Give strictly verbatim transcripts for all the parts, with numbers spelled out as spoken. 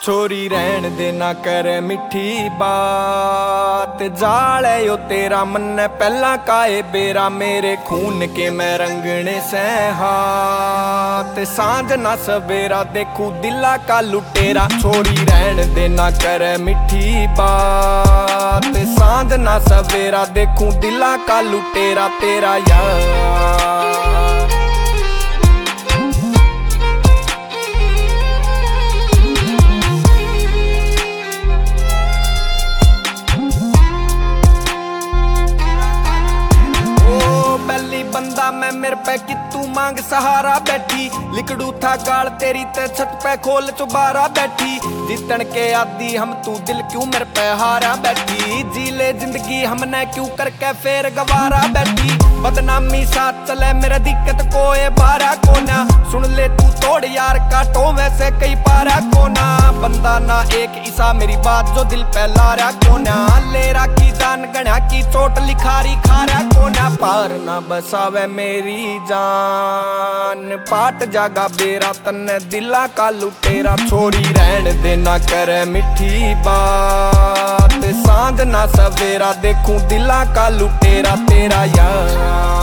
छोरी रहन दे ना कर मिठी बात, जाल है यो तेरा मन पहला काए बेरा, मेरे खून के मैं रंगने से हाथ, सांझ ना सवेरा देखू दिला का लुटेरा। छोरी रहन दे ना कर मिठी बात, सांझ ना सवेरा देखू दिला का लुटेरा तेरा यार। बंदा मैं मेरे पे कि तू मांग सहारा बैठी, लिकड़ू था गाल तेरी ते छत पे खोल चुबारा बैठी, जीतन के आदि हम तू दिल क्यों मेरे पे हारा बैठी, जी ले जिंदगी हमने क्यों करके फेर गवारा बैठी, बदनामी साथ चले मेरा दिक्कत कोई बारा कोना, सुन ले तू तोड़ यार काटो वैसे कई पारा कोना, बंदा ना एक ईसा मेरी बात जो दिल पे लारा कोना, लेरा की जान गणा की चोट लिखारी खारा कोना, पार ना बसावे मेरी जान पाट जागा बेरा तन्ने दिला का लुटेरा। छोरी रहन दे ना कर मिठी बात, सांझ ना सवेरा देखूं दिला का लुटेरा तेरा यार।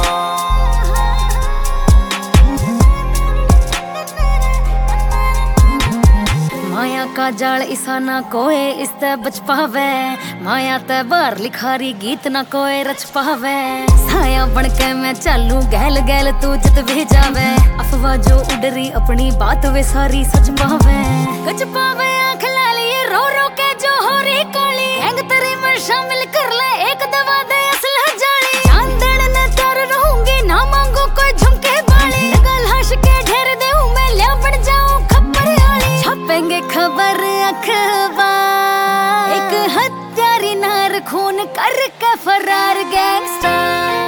माया का जाल इसा ना कोई इसते बच पावे, माया ते बार लिखारी गीत ना कोई रच पावे, साया बनके मैं चालू गैल गैल तू जित भी जावे, अफवाह जो उडरी अपनी बात वे सारी सच पावे, गच पावे आँख लाली रो रो के जो हो रही काली, हैंग तेरी में शामिल कर ले एक दवा दे असल जाली, चांदन ने तर रहूंगी ना मांगो कोई झुमके बाली, गल हंस के ढेर दे मैं ले बन जाऊं खबर आली, छापेंगे खबर अखबार, एक हत्यारी नार खून करके फरार गैंगस्टर।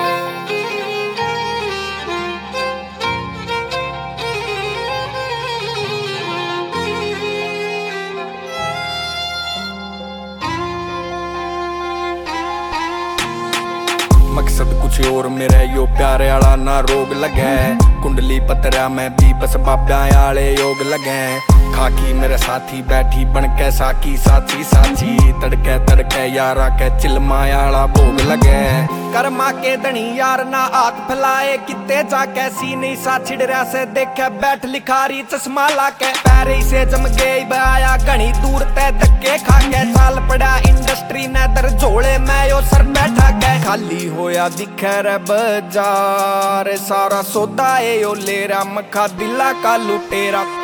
मकसद कुछ और मेरा यो प्यारे आला ना रोग लगे, कुंडली पतरा में भी बस बाबा आले योग लगे, खाकी मेरे साथी बैठी बन के साकी साथी साथी, तड़के तड़के यारा के चिलमायाला भोग लगे, कर्मा के धनी यार ना हाथ फैलाए किते जाके सीनी सा छिड़रा से देखे बैठ लिखारी चश्मा लाके, पैरे से जम गई बया घनी दूर ते धक्के खाके, चाल पड़ा इंडस्ट्री ने दर झोले मैं यो सर बैठा के, खाली होया दिखे रे बाजार सारा सौदा ए यो लेरा मखा दिला का लुटेरा।